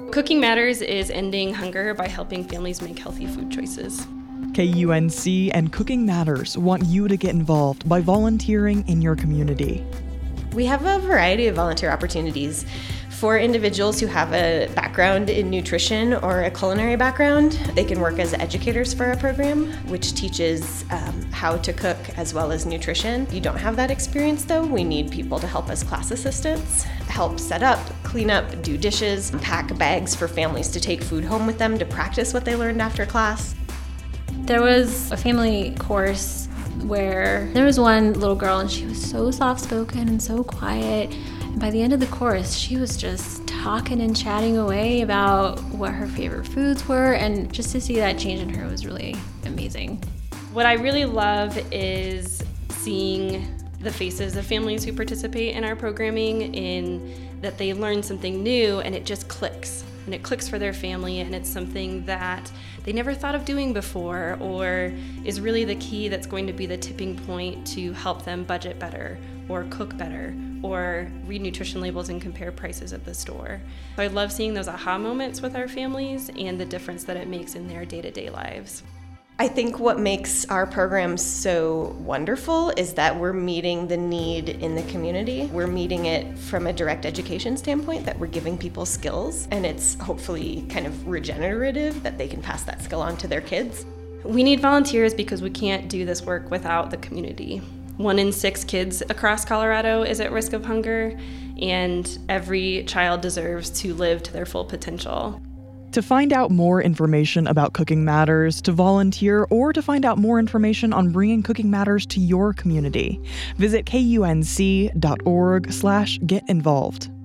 Cooking Matters is ending hunger by helping families make healthy food choices. KUNC and Cooking Matters want you to get involved by volunteering in your community. We have a variety of volunteer opportunities for individuals who have a background in nutrition or a culinary background. They can work as educators for our program, which teaches how to cook as well as nutrition. If you don't have that experience though, we need people to help as class assistants, help set up, clean up, do dishes, pack bags for families to take food home with them to practice what they learned after class. There was a family course where there was one little girl and she was so soft-spoken and so quiet. And by the end of the course, she was just talking and chatting away about what her favorite foods were, and just to see that change in her was really amazing. What I really love is seeing the faces of families who participate in our programming, in that they learn something new and it just clicks. And it clicks for their family, and it's something that they never thought of doing before, or is really the key that's going to be the tipping point to help them budget better, or cook better, or read nutrition labels and compare prices at the store. So I love seeing those aha moments with our families and the difference that it makes in their day-to-day lives. I think what makes our program so wonderful is that we're meeting the need in the community. We're meeting it from a direct education standpoint, that we're giving people skills, and it's hopefully kind of regenerative that they can pass that skill on to their kids. We need volunteers because we can't do this work without the community. 1 in 6 kids across Colorado is at risk of hunger, and every child deserves to live to their full potential. To find out more information about Cooking Matters, to volunteer, or to find out more information on bringing Cooking Matters to your community, visit kunc.org/getinvolved.